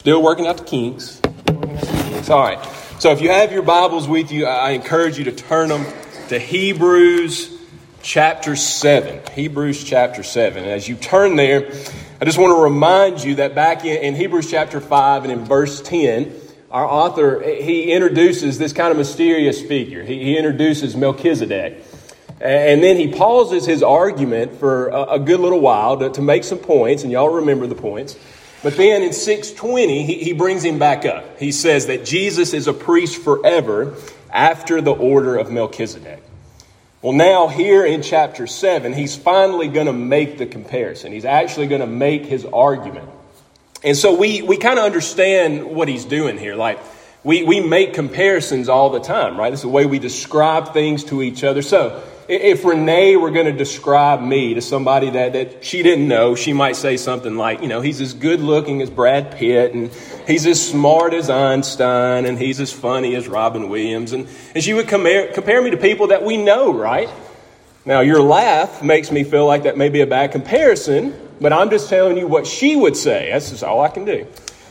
Still working out the kinks. All right. So if you have your Bibles with you, I encourage you to turn them to Hebrews chapter 7. Hebrews chapter 7. And as you turn there, I just want to remind you that back in Hebrews chapter 5 and in verse 10, our author, he introduces this kind of mysterious figure. He introduces Melchizedek. And then he pauses his argument for a good little while to make some points, and y'all remember the points. But then in 6:20, he brings him back up. He says that Jesus is a priest forever after the order of Melchizedek. Well, now here in chapter 7, he's finally going to make the comparison. He's actually going to make his argument. And so we kind of understand what he's doing here. Like, we make comparisons all the time, right? This is the way we describe things to each other. So if Renee were going to describe me to somebody that she didn't know, she might say something like, he's as good looking as Brad Pitt, and he's as smart as Einstein, and he's as funny as Robin Williams. And she would compare me to people that we know, right? Now, your laugh makes me feel like that may be a bad comparison, but I'm just telling you what she would say. That's just all I can do.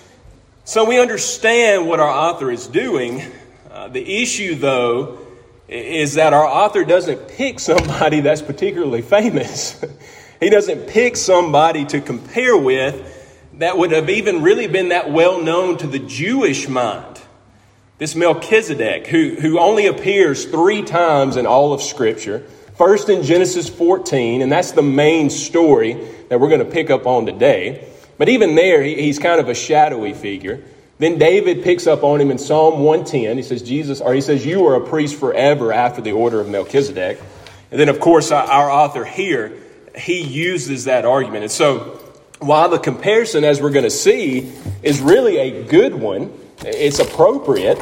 So we understand what our author is doing. The issue, though, is that our author doesn't pick somebody that's particularly famous. He doesn't pick somebody to compare with that would have even really been that well known to the Jewish mind. This Melchizedek, who only appears 3 times in all of Scripture. First in Genesis 14, and that's the main story that we're going to pick up on today. But even there, he's kind of a shadowy figure. Then David picks up on him in Psalm 110. He says, you are a priest forever after the order of Melchizedek. And then, of course, our author here, he uses that argument. And so while the comparison, as we're going to see, is really a good one, it's appropriate,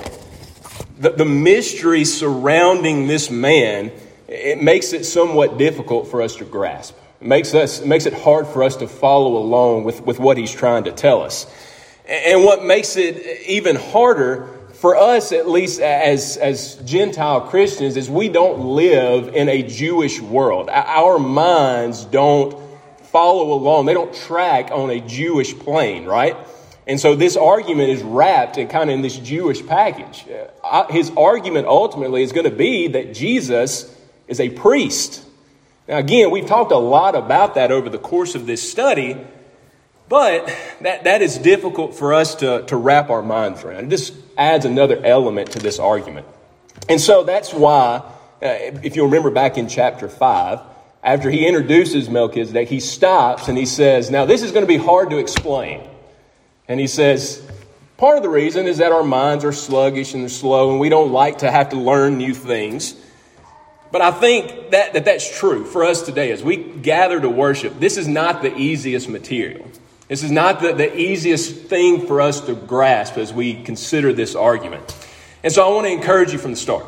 the mystery surrounding this man, it makes it somewhat difficult for us to grasp. It makes it hard for us to follow along with what he's trying to tell us. And what makes it even harder for us, at least as Gentile Christians, is we don't live in a Jewish world. Our minds don't follow along. They don't track on a Jewish plane, right? And so this argument is wrapped in this Jewish package. His argument ultimately is going to be that Jesus is a priest. Now, again, we've talked a lot about that over the course of this study, but that is difficult for us to wrap our minds around. It just adds another element to this argument. And so that's why, if you remember back in chapter 5, after he introduces Melchizedek, he stops and he says, now this is going to be hard to explain. And he says, part of the reason is that our minds are sluggish and they're slow and we don't like to have to learn new things. But I think that's true for us today as we gather to worship. This is not the easiest material. This is not the easiest thing for us to grasp as we consider this argument. And so I want to encourage you from the start.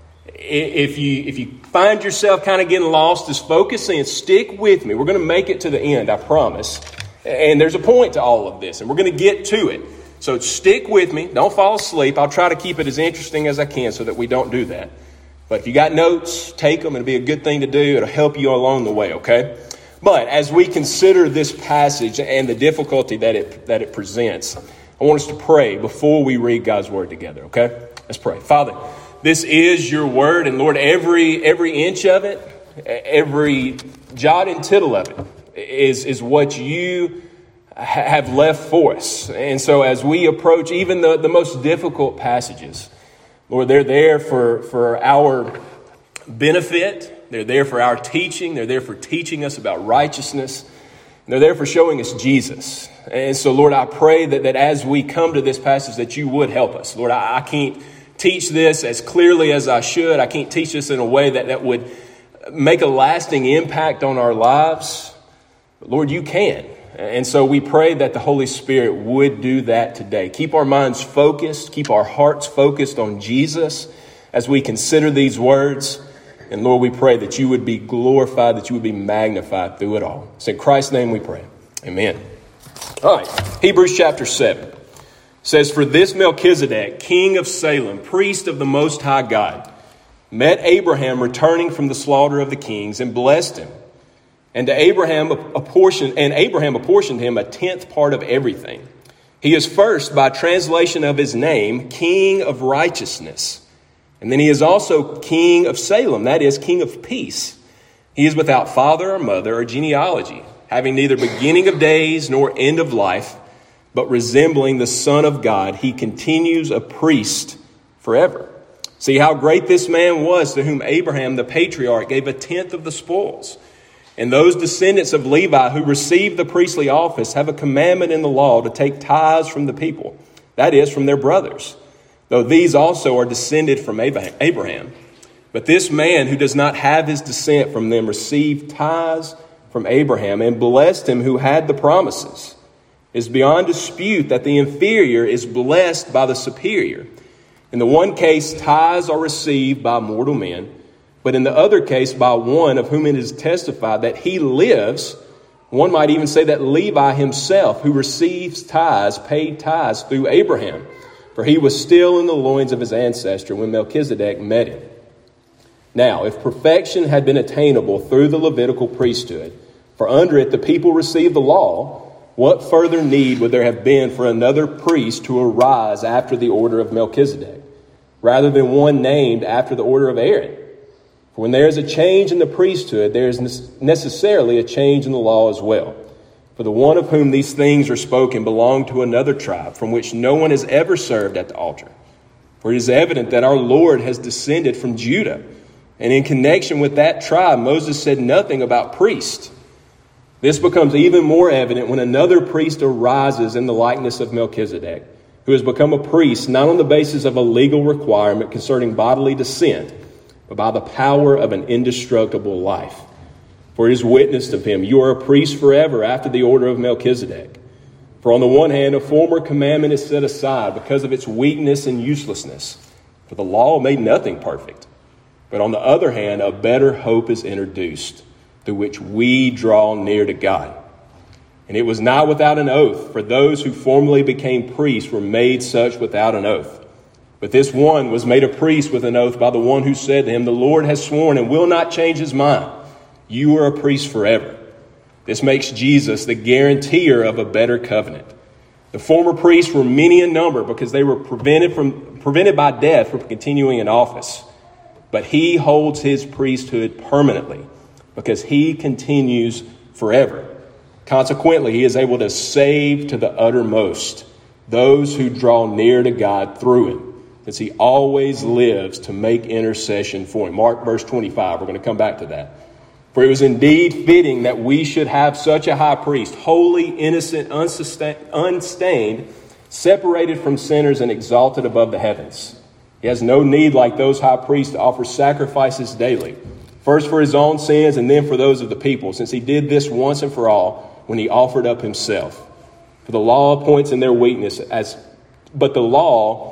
If you find yourself kind of getting lost, just focus in, stick with me. We're going to make it to the end, I promise. And there's a point to all of this, and we're going to get to it. So stick with me. Don't fall asleep. I'll try to keep it as interesting as I can so that we don't do that. But if you got notes, take them. It'll be a good thing to do. It'll help you along the way, okay? But as we consider this passage and the difficulty that it presents, I want us to pray before we read God's word together, okay? Let's pray. Father, this is your word, and Lord, every inch of it, every jot and tittle of it is what you have left for us. And so as we approach even the most difficult passages, Lord, they're there for our benefit. They're there for our teaching. They're there for teaching us about righteousness. And they're there for showing us Jesus. And so, Lord, I pray that as we come to this passage, that you would help us. Lord, I can't teach this as clearly as I should. I can't teach this in a way that would make a lasting impact on our lives. But Lord, you can. And so we pray that the Holy Spirit would do that today. Keep our minds focused. Keep our hearts focused on Jesus as we consider these words. And Lord, we pray that you would be glorified, that you would be magnified through it all. It's in Christ's name we pray. Amen. All right. Hebrews chapter 7 says, for this Melchizedek, king of Salem, priest of the Most High God, met Abraham returning from the slaughter of the kings and blessed him. And Abraham apportioned him a 10th part of everything. He is first, by translation of his name, King of Righteousness. And then he is also King of Salem, that is, King of Peace. He is without father or mother or genealogy, having neither beginning of days nor end of life, but resembling the Son of God, he continues a priest forever. See how great this man was, to whom Abraham the patriarch gave 1/10 of the spoils. And those descendants of Levi who received the priestly office have a commandment in the law to take tithes from the people, that is, from their brothers, though these also are descended from Abraham. But this man who does not have his descent from them received tithes from Abraham and blessed him who had the promises. It is beyond dispute that the inferior is blessed by the superior. In the one case, tithes are received by mortal men, but in the other case, by one of whom it is testified that he lives. One might even say that Levi himself, who receives tithes, paid tithes through Abraham, for he was still in the loins of his ancestor when Melchizedek met him. Now, if perfection had been attainable through the Levitical priesthood, for under it the people received the law, what further need would there have been for another priest to arise after the order of Melchizedek, rather than one named after the order of Aaron? For when there is a change in the priesthood, there is necessarily a change in the law as well. For the one of whom these things are spoken belonged to another tribe, from which no one has ever served at the altar. For it is evident that our Lord has descended from Judah, and in connection with that tribe, Moses said nothing about priests. This becomes even more evident when another priest arises in the likeness of Melchizedek, who has become a priest not on the basis of a legal requirement concerning bodily descent, but by the power of an indestructible life. For it is witnessed of him, you are a priest forever after the order of Melchizedek. For on the one hand, a former commandment is set aside because of its weakness and uselessness, for the law made nothing perfect. But on the other hand, a better hope is introduced, through which we draw near to God. And it was not without an oath, for those who formerly became priests were made such without an oath. But this one was made a priest with an oath by the one who said to him, the Lord has sworn and will not change his mind. You are a priest forever. This makes Jesus the guarantor of a better covenant. The former priests were many in number because they were prevented by death from continuing in office. But he holds his priesthood permanently because he continues forever. Consequently, he is able to save to the uttermost those who draw near to God through him, since he always lives to make intercession for him. Mark verse 25, we're going to come back to that. For it was indeed fitting that we should have such a high priest, holy, innocent, unstained, separated from sinners and exalted above the heavens. He has no need, like those high priests, to offer sacrifices daily, first for his own sins and then for those of the people, since he did this once and for all when he offered up himself. For the law appoints in their weakness for the law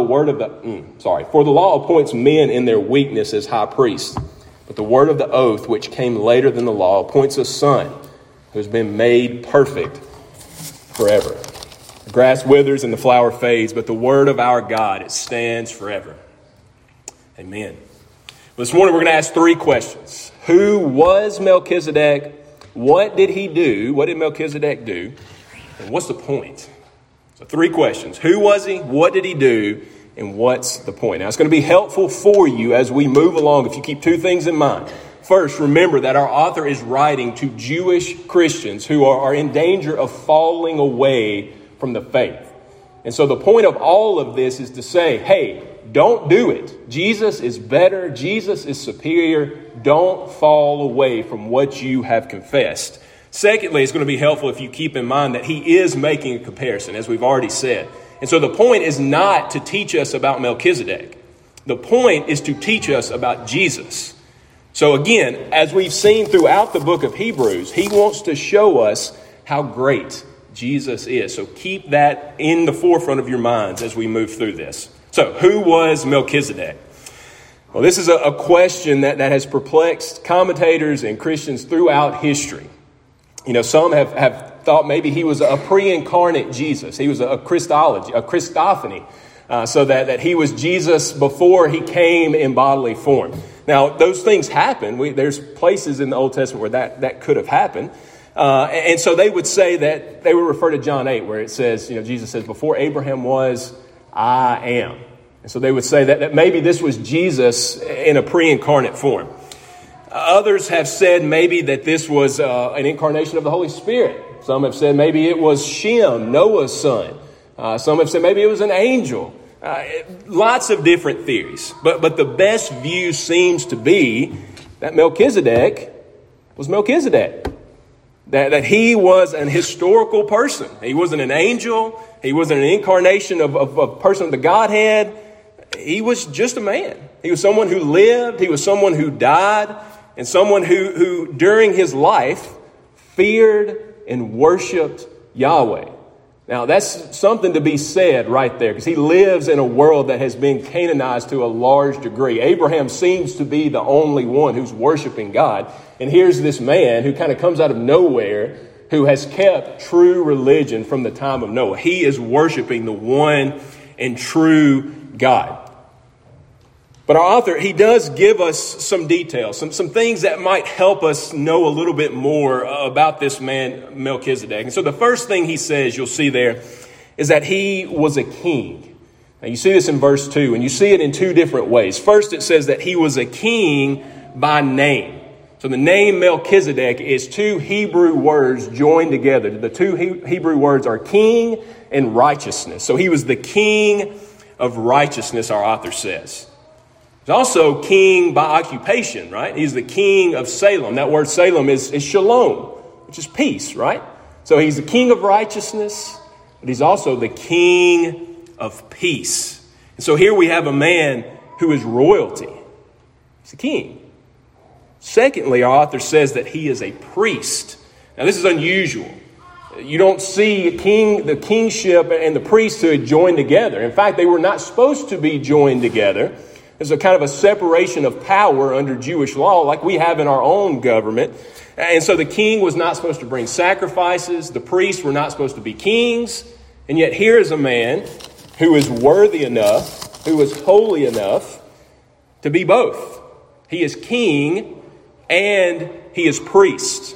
appoints men in their weakness as high priests. But the word of the oath, which came later than the law, appoints a son who has been made perfect forever. The grass withers and the flower fades, but the word of our God, it stands forever. Amen. Well, this morning we're going to ask 3 questions. Who was Melchizedek? What did he do? What did Melchizedek do? And what's the point? So 3 questions. Who was he? What did he do? And what's the point? Now, it's going to be helpful for you as we move along if you keep 2 things in mind. First, remember that our author is writing to Jewish Christians who are in danger of falling away from the faith. And so the point of all of this is to say, hey, don't do it. Jesus is better. Jesus is superior. Don't fall away from what you have confessed. Secondly, it's going to be helpful if you keep in mind that he is making a comparison, as we've already said. And so the point is not to teach us about Melchizedek. The point is to teach us about Jesus. So again, as we've seen throughout the book of Hebrews, he wants to show us how great Jesus is. So keep that in the forefront of your minds as we move through this. So who was Melchizedek? Well, this is a question that has perplexed commentators and Christians throughout history. You know, some have thought maybe he was a pre-incarnate Jesus. He was a Christophany, so that he was Jesus before he came in bodily form. Now, those things happen. There's places in the Old Testament where that could have happened. And so they would say that they would refer to John 8, where it says, Jesus says, before Abraham was, I am. And so they would say that maybe this was Jesus in a pre-incarnate form. Others have said maybe that this was an incarnation of the Holy Spirit. Some have said maybe it was Shem, Noah's son. Some have said maybe it was an angel. Lots of different theories. But the best view seems to be that Melchizedek was Melchizedek. That he was an historical person. He wasn't an angel. He wasn't an incarnation of a person of the Godhead. He was just a man. He was someone who lived. He was someone who died. And someone who during his life feared and worshiped Yahweh. Now, that's something to be said right there, because he lives in a world that has been Canaanized to a large degree. Abraham seems to be the only one who's worshiping God. And here's this man who kind of comes out of nowhere, who has kept true religion from the time of Noah. He is worshiping the one and true God. But our author, he does give us some details, some things that might help us know a little bit more about this man, Melchizedek. And so the first thing he says, you'll see there, is that he was a king. Now you see this in verse 2, and you see it in two different ways. First, it says that he was a king by name. So the name Melchizedek is two Hebrew words joined together. The two Hebrew words are king and righteousness. So he was the king of righteousness, our author says. He's also king by occupation, right? He's the king of Salem. That word Salem is shalom, which is peace, right? So he's the king of righteousness, but he's also the king of peace. And so here we have a man who is royalty. He's a king. Secondly, our author says that he is a priest. Now, this is unusual. You don't see the kingship and the priesthood joined together. In fact, they were not supposed to be joined together. There's a kind of a separation of power under Jewish law like we have in our own government. And so the king was not supposed to bring sacrifices. The priests were not supposed to be kings. And yet here is a man who is worthy enough, who is holy enough to be both. He is king and he is priest.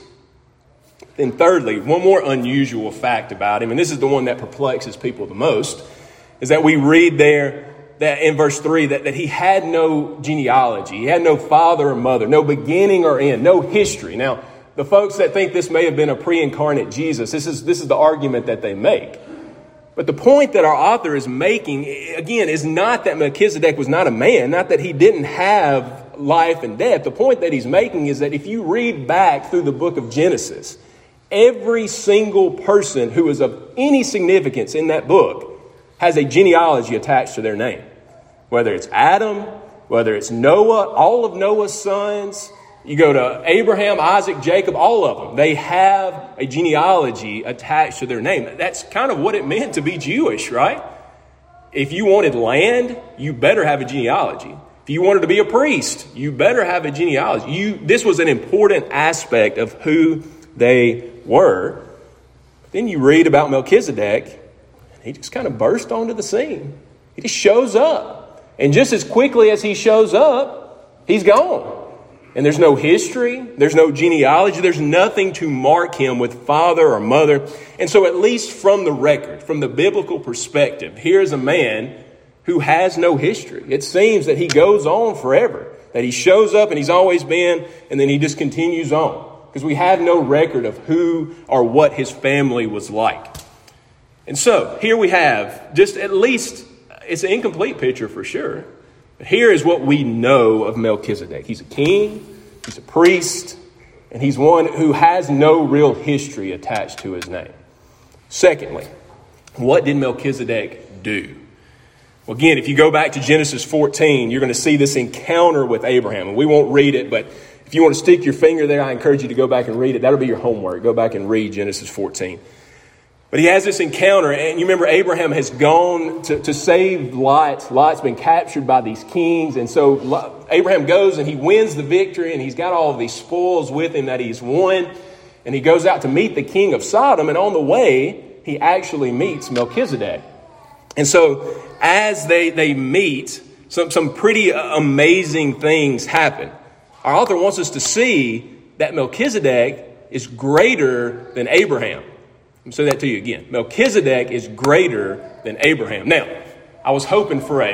Then thirdly, one more unusual fact about him, and this is the one that perplexes people the most, is that we read there that in verse 3 that he had no genealogy. He had no father or mother, no beginning or end, no history. Now, the folks that think this may have been a pre-incarnate Jesus, this is the argument that they make. But the point that our author is making, again, is not that Melchizedek was not a man, not that he didn't have life and death. The point that he's making is that if you read back through the book of Genesis, every single person who is of any significance in that book has a genealogy attached to their name. Whether it's Adam, whether it's Noah, all of Noah's sons, you go to Abraham, Isaac, Jacob, all of them. They have a genealogy attached to their name. That's kind of what it meant to be Jewish, right? If you wanted land, you better have a genealogy. If you wanted to be a priest, you better have a genealogy. This was an important aspect of who they were. But then you read about Melchizedek, and he just kind of burst onto the scene. He just shows up. And just as quickly as he shows up, he's gone. And there's no history, there's no genealogy, there's nothing to mark him with father or mother. And so at least from the record, from the biblical perspective, here's a man who has no history. It seems that he goes on forever, that he shows up and he's always been, and then he just continues on. Because we have no record of who or what his family was like. And so here we have just at least, it's an incomplete picture for sure. But here is what we know of Melchizedek. He's a king, he's a priest, and he's one who has no real history attached to his name. Secondly, what did Melchizedek do? Well, again, if you go back to Genesis 14, you're going to see this encounter with Abraham. And we won't read it, but if you want to stick your finger there, I encourage you to go back and read it. That'll be your homework. Go back and read Genesis 14. But he has this encounter, and you remember Abraham has gone to save Lot. Lot's been captured by these kings, and so Abraham goes and he wins the victory, and he's got all of these spoils with him that he's won, and he goes out to meet the king of Sodom, and on the way, he actually meets Melchizedek. And so as they meet, some pretty amazing things happen. Our author wants us to see that Melchizedek is greater than Abraham. Let me say that to you again. Melchizedek is greater than Abraham. Now, I was hoping for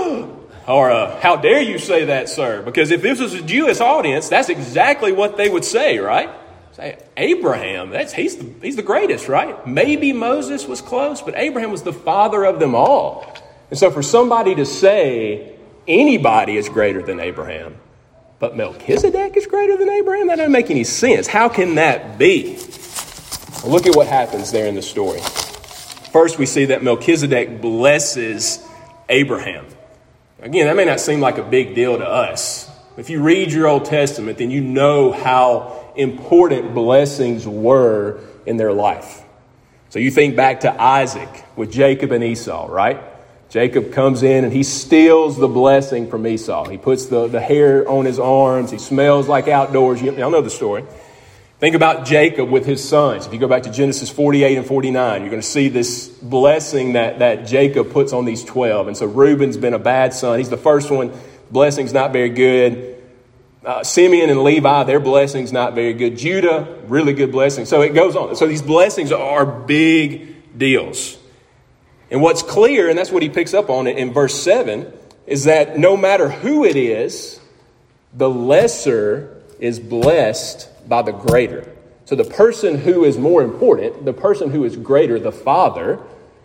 how dare you say that, sir? Because if this was a Jewish audience, that's exactly what they would say, right? Say, Abraham, he's the greatest, right? Maybe Moses was close, but Abraham was the father of them all. And so for somebody to say anybody is greater than Abraham, but Melchizedek is greater than Abraham, that doesn't make any sense. How can that be? Well, look at what happens there in the story. First, we see that Melchizedek blesses Abraham. Again, that may not seem like a big deal to us. If you read your Old Testament, then you know how important blessings were in their life. So you think back to Isaac with Jacob and Esau, right? Jacob comes in and he steals the blessing from Esau. He puts the hair on his arms. He smells like outdoors. Y'all know the story. Think about Jacob with his sons. If you go back to Genesis 48 and 49, you're going to see this blessing that Jacob puts on these 12. And so Reuben's been a bad son. He's the first one. Blessing's not very good. Simeon and Levi, their blessing's not very good. Judah, really good blessing. So it goes on. So these blessings are big deals. And what's clear, and that's what he picks up on in verse 7, is that no matter who it is, the lesser is blessed by the greater. So the person who is more important, the person who is greater, the father,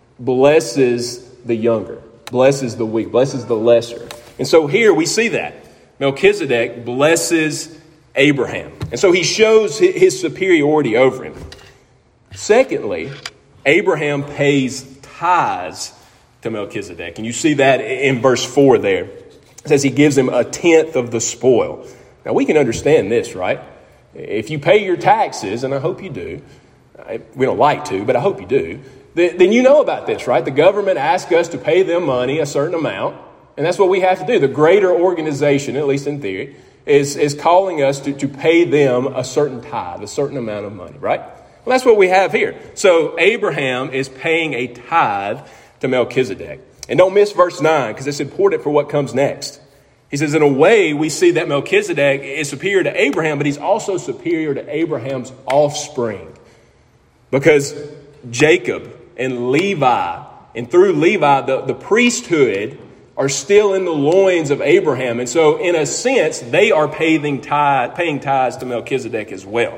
blesses the younger, blesses the weak, blesses the lesser. And so here we see that. Melchizedek blesses Abraham. And so he shows his superiority over him. Secondly, Abraham pays tithes to Melchizedek. And you see that in verse 4 there. It says he gives him 1/10 of the spoil. Now we can understand this, right? If you pay your taxes, and I hope you do, we don't like to, but I hope you do, then you know about this, right? The government asks us to pay them money, a certain amount, and that's what we have to do. The greater organization, at least in theory, is calling us to pay them a certain tithe, a certain amount of money, right? Well, that's what we have here. So Abraham is paying a tithe to Melchizedek. And don't miss verse 9, because it's important for what comes next. He says, in a way, we see that Melchizedek is superior to Abraham, but he's also superior to Abraham's offspring. Because Jacob and Levi, and through Levi, the priesthood are still in the loins of Abraham. And so, in a sense, they are paying tithes to Melchizedek as well.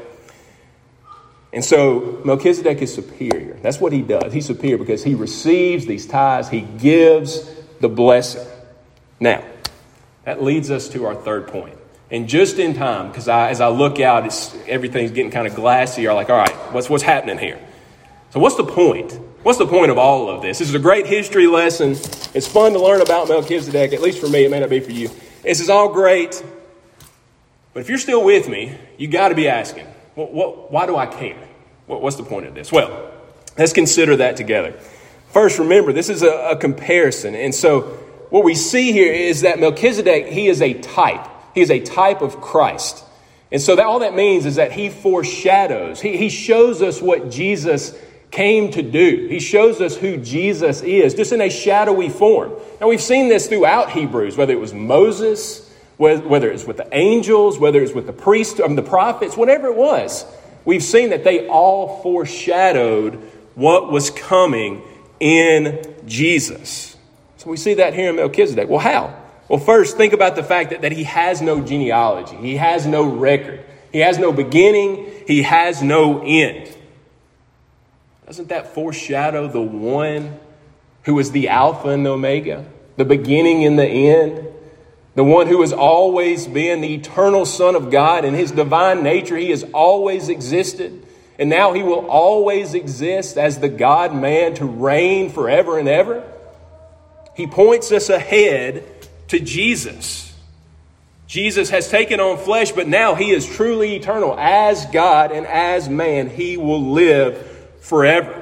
And so, Melchizedek is superior. That's what he does. He's superior because he receives these tithes. He gives the blessing. Now, that leads us to our third point. And just in time, because as I look out, everything's getting kind of glassy. You're like, all right, what's happening here? So what's the point? What's the point of all of this? This is a great history lesson. It's fun to learn about Melchizedek, at least for me. It may not be for you. This is all great. But if you're still with me, you got to be asking, why do I care? What's the point of this? Well, let's consider that together. First, remember, this is a comparison. And so what we see here is that Melchizedek, he is a type. He is a type of Christ. And so all that means is that he foreshadows. He shows us what Jesus came to do. He shows us who Jesus is, just in a shadowy form. Now, we've seen this throughout Hebrews, whether it was Moses, whether it's with the angels, whether it's with the priests, the prophets, whatever it was. We've seen that they all foreshadowed what was coming in Jesus. So we see that here in Melchizedek. Well, how? Well, first, think about the fact that he has no genealogy. He has no record. He has no beginning. He has no end. Doesn't that foreshadow the one who is the Alpha and the Omega, the beginning and the end, the one who has always been the eternal Son of God? In his divine nature, he has always existed. And now he will always exist as the God-man to reign forever and ever. He points us ahead to Jesus. Jesus has taken on flesh, but now he is truly eternal. As God and as man, he will live forever.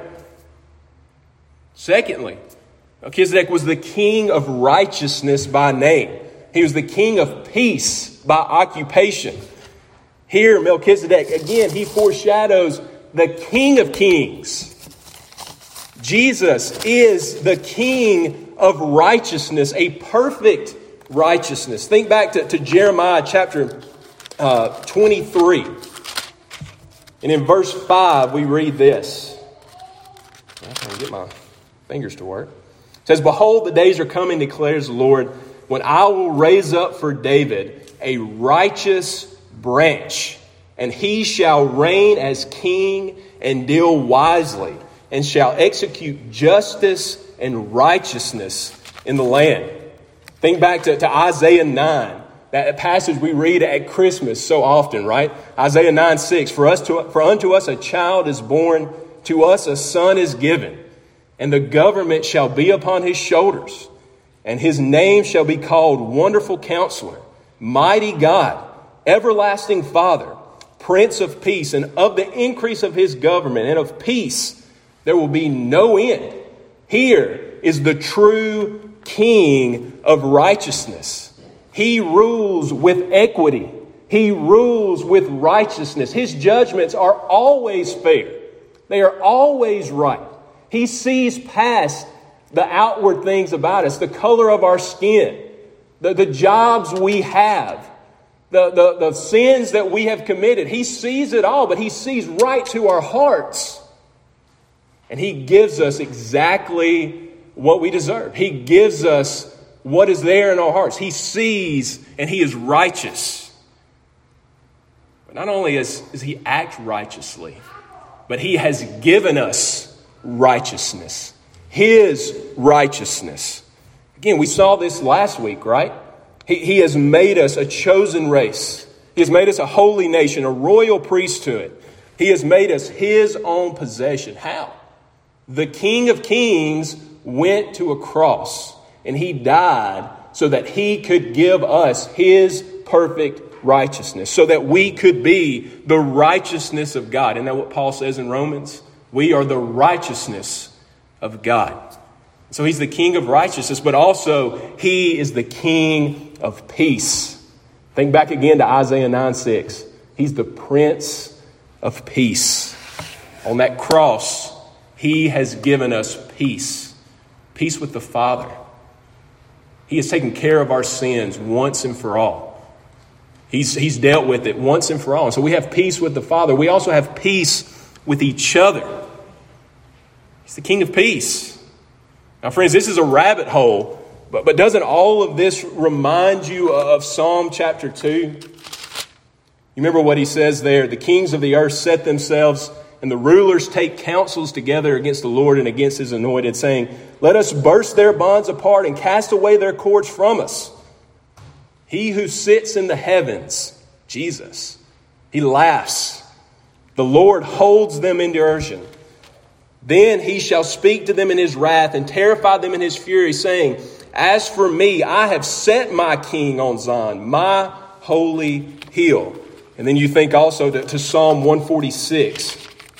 Secondly, Melchizedek was the king of righteousness by name. He was the king of peace by occupation. Here, Melchizedek, again, he foreshadows the King of Kings. Jesus is the King of righteousness, a perfect righteousness. Think back to Jeremiah chapter 23. And in verse 5, we read this. I can't get my fingers to work. It says, "Behold, the days are coming, declares the Lord, when I will raise up for David a righteous branch, and he shall reign as king and deal wisely, and shall execute justice and righteousness in the land." Think back to Isaiah 9, that passage we read at Christmas so often, right? Isaiah 9:6, For unto us a child is born, to us a son is given, and the government shall be upon his shoulders, and his name shall be called Wonderful Counselor, Mighty God, Everlasting Father, Prince of Peace. And of the increase of his government and of peace there will be no end. Here is the true King of righteousness. He rules with equity. He rules with righteousness. His judgments are always fair. They are always right. He sees past the outward things about us, the color of our skin, the jobs we have, the sins that we have committed. He sees it all, but he sees right to our hearts. And he gives us exactly what we deserve. He gives us what is there in our hearts. He sees and he is righteous. But not only does he act righteously, but he has given us righteousness. His righteousness. Again, we saw this last week, right? He has made us a chosen race. He has made us a holy nation, a royal priesthood. He has made us his own possession. How? The King of Kings went to a cross and he died so that he could give us his perfect righteousness, so that we could be the righteousness of God. Isn't that what Paul says in Romans? We are the righteousness of God. So he's the King of righteousness, but also he is the King of peace. Think back again to Isaiah 9:6. He's the Prince of Peace. On that cross, he has given us peace. Peace with the Father. He has taken care of our sins once and for all. He's dealt with it once and for all. And so we have peace with the Father. We also have peace with each other. He's the King of peace. Now, friends, this is a rabbit hole, but doesn't all of this remind you of Psalm chapter 2? You remember what he says there? The kings of the earth set themselves, and the rulers take counsels together against the Lord and against his anointed, saying, "Let us burst their bonds apart and cast away their cords from us." He who sits in the heavens, Jesus, he laughs. The Lord holds them in derision. Then he shall speak to them in his wrath and terrify them in his fury, saying, "As for me, I have set my king on Zion, my holy hill." And then you think also to Psalm 146.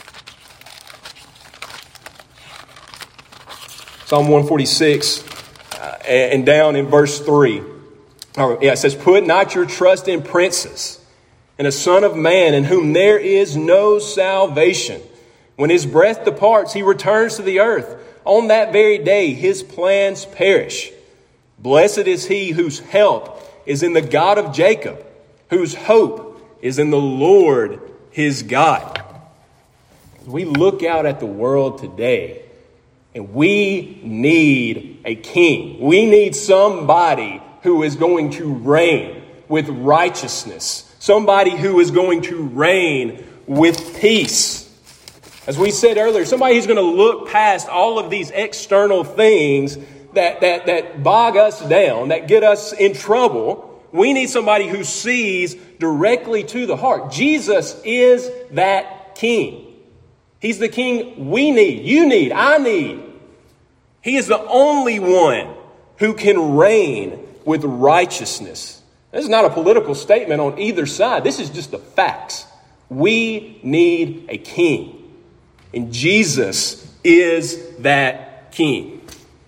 Psalm 146 and down in verse 3. It says, "Put not your trust in princes, in a son of man in whom there is no salvation. When his breath departs, he returns to the earth. On that very day, his plans perish. Blessed is he whose help is in the God of Jacob, whose hope is in the Lord his God." We look out at the world today, and we need a king. We need somebody who is going to reign with righteousness. Somebody who is going to reign with peace. As we said earlier, somebody who's going to look past all of these external things that bog us down, that get us in trouble. We need somebody who sees directly to the heart. Jesus is that king. He's the king we need, you need, I need. He is the only one who can reign with righteousness. This is not a political statement on either side. This is just the facts. We need a king. And Jesus is that king.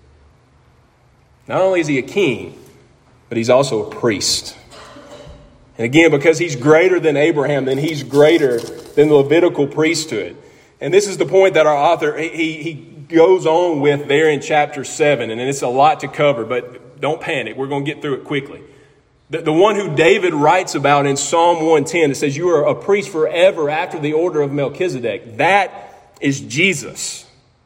Not only is he a king, but he's also a priest. And again, because he's greater than Abraham, then he's greater than the Levitical priesthood. And this is the point that our author, he goes on with there in chapter 7. And it's a lot to cover, but don't panic. We're going to get through it quickly. The one who David writes about in Psalm 110, it says, you are a priest forever after the order of Melchizedek. That is Jesus.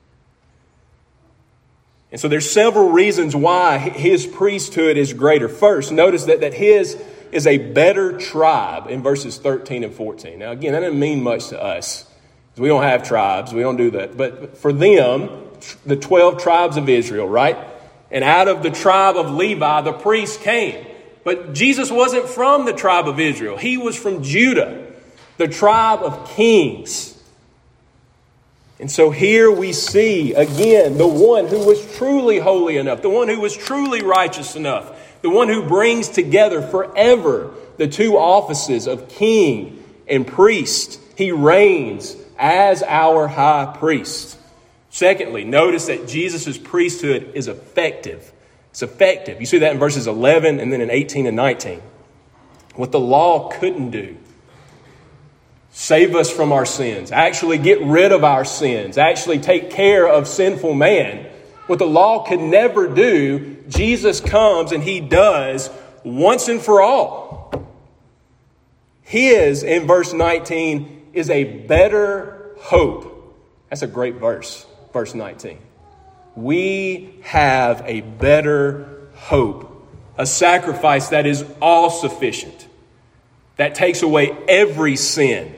And so there's several reasons why his priesthood is greater. First, notice that his is a better tribe in verses 13 and 14. Now, again, that doesn't mean much to us. We don't have tribes. We don't do that. But for them, the 12 tribes of Israel, right? And out of the tribe of Levi, the priest came. But Jesus wasn't from the tribe of Israel. He was from Judah, the tribe of kings. And so here we see, again, the one who was truly holy enough, the one who was truly righteous enough, the one who brings together forever the two offices of king and priest. He reigns as our high priest. Secondly, notice that Jesus' priesthood is effective. It's effective. You see that in verses 11 and then in 18 and 19. What the law couldn't do. Save us from our sins. Actually get rid of our sins. Actually take care of sinful man. What the law could never do, Jesus comes and he does once and for all. His, in verse 19, is a better hope. That's a great verse, verse 19. We have a better hope, a sacrifice that is all sufficient, that takes away every sin.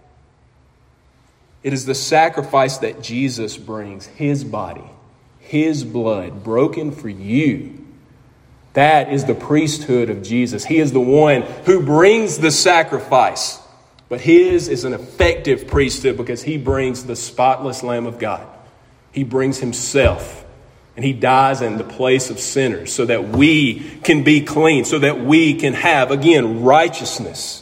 It is the sacrifice that Jesus brings, his body, his blood broken for you. That is the priesthood of Jesus. He is the one who brings the sacrifice. But his is an effective priesthood because he brings the spotless Lamb of God. He brings himself. And he dies in the place of sinners so that we can be clean, so that we can have, again, righteousness.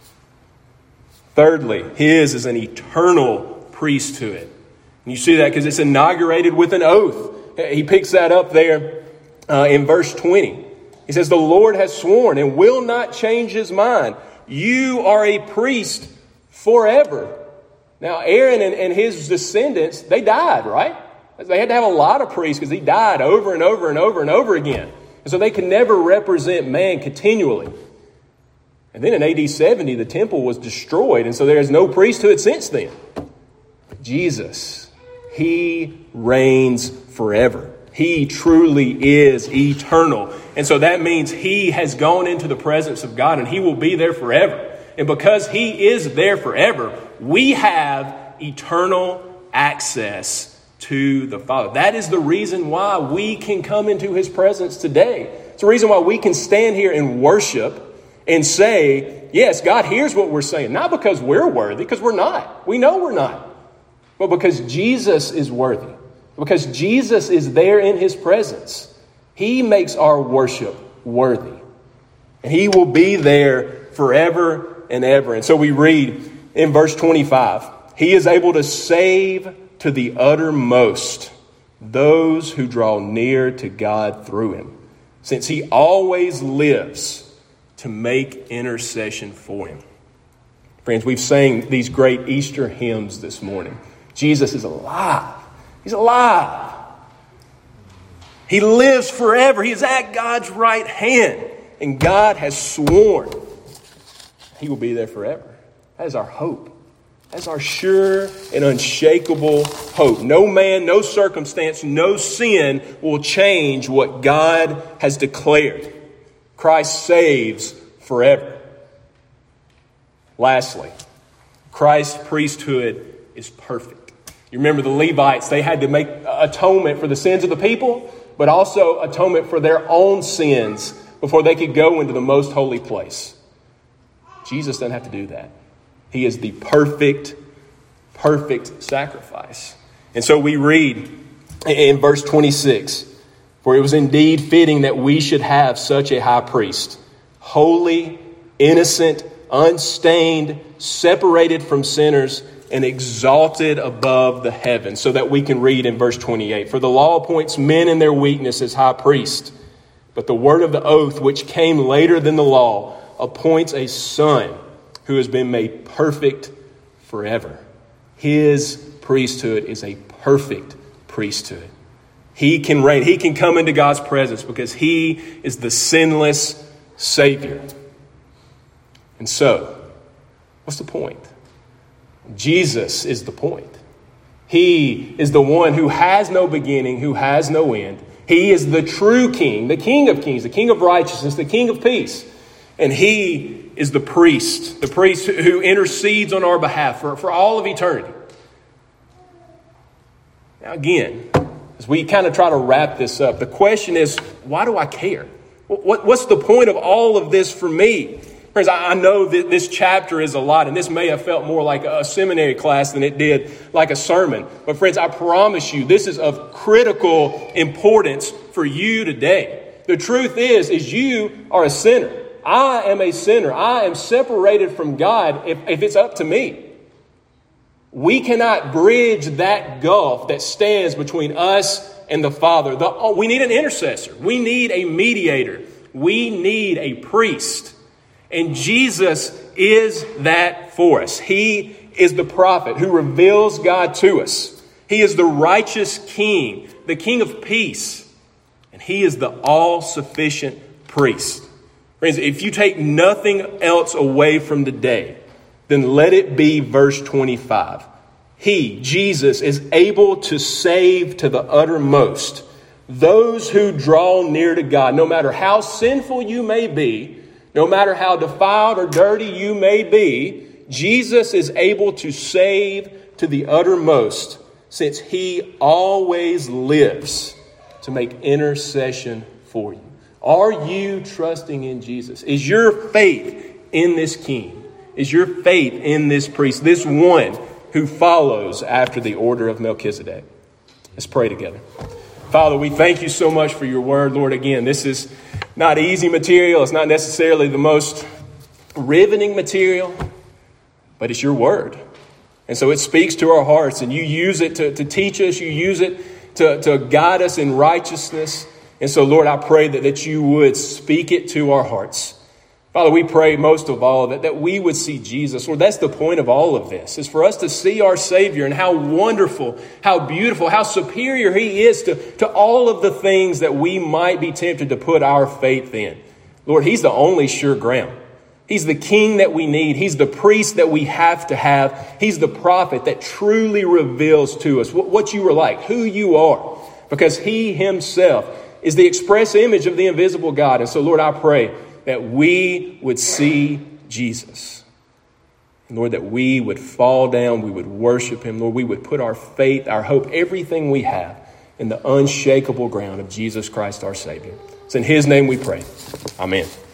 Thirdly, his is an eternal priesthood. And you see that because it's inaugurated with an oath. He picks that up there in verse 20. He says, the Lord has sworn and will not change his mind. You are a priest forever. Now, Aaron and his descendants, they died, right? They had to have a lot of priests because he died over and over and over and over again. And so they could never represent man continually. And then in AD 70, the temple was destroyed. And so there is no priesthood since then. But Jesus, he reigns forever. He truly is eternal. And so that means he has gone into the presence of God and he will be there forever. And because he is there forever, we have eternal access to the Father. That is the reason why we can come into his presence today. It's the reason why we can stand here and worship and say, yes, God hears what we're saying. Not because we're worthy, because we're not. We know we're not. But because Jesus is worthy. Because Jesus is there in his presence. He makes our worship worthy. And he will be there forever and ever. And so we read in verse 25, he is able to save to the uttermost those who draw near to God through him, since he always lives to make intercession for him. Friends, we've sang these great Easter hymns this morning. Jesus is alive. He's alive. He lives forever. He is at God's right hand. And God has sworn he will be there forever. That is our hope. That's our sure and unshakable hope. No man, no circumstance, no sin will change what God has declared. Christ saves forever. Lastly, Christ's priesthood is perfect. You remember the Levites, they had to make atonement for the sins of the people, but also atonement for their own sins before they could go into the most holy place. Jesus doesn't have to do that. He is the perfect sacrifice. And so we read in verse 26, for it was indeed fitting that we should have such a high priest, holy, innocent, unstained, separated from sinners, and exalted above the heavens. So that we can read in verse 28, for the law appoints men in their weakness as high priest, but the word of the oath, which came later than the law, appoints a son who has been made perfect forever. His priesthood is a perfect priesthood. He can reign. He can come into God's presence because he is the sinless Savior. And so, what's the point? Jesus is the point. He is the one who has no beginning, who has no end. He is the true King, the King of kings, the King of righteousness, the King of peace. And he is the priest who intercedes on our behalf for all of eternity. Now again, as we kind of try to wrap this up, the question is, why do I care? What's the point of all of this for me? Friends, I know that this chapter is a lot, and this may have felt more like a seminary class than it did like a sermon. But friends, I promise you, this is of critical importance for you today. The truth is you are a sinner. I am a sinner. I am separated from God if it's up to me. We cannot bridge that gulf that stands between us and the Father. We need an intercessor. We need a mediator. We need a priest. And Jesus is that for us. He is the prophet who reveals God to us. He is the righteous King, the King of peace. And he is the all-sufficient priest. Friends, if you take nothing else away from today, then let it be verse 25. He, Jesus, is able to save to the uttermost those who draw near to God. No matter how sinful you may be, no matter how defiled or dirty you may be, Jesus is able to save to the uttermost, since he always lives to make intercession for you. Are you trusting in Jesus? Is your faith in this King? Is your faith in this priest, this one who follows after the order of Melchizedek? Let's pray together. Father, we thank you so much for your word. Lord, again, this is not easy material. It's not necessarily the most riveting material, but it's your word. And so it speaks to our hearts, and you use it to teach us. You use it to guide us in righteousness. And so, Lord, I pray that you would speak it to our hearts. Father, we pray most of all that we would see Jesus. Lord, that's the point of all of this, is for us to see our Savior and how wonderful, how beautiful, how superior he is to all of the things that we might be tempted to put our faith in. Lord, he's the only sure ground. He's the King that we need. He's the priest that we have to have. He's the prophet that truly reveals to us what you are like, who you are, because he himself is the express image of the invisible God. And so, Lord, I pray that we would see Jesus. And Lord, that we would fall down, we would worship him. Lord, we would put our faith, our hope, everything we have in the unshakable ground of Jesus Christ, our Savior. It's in his name we pray. Amen.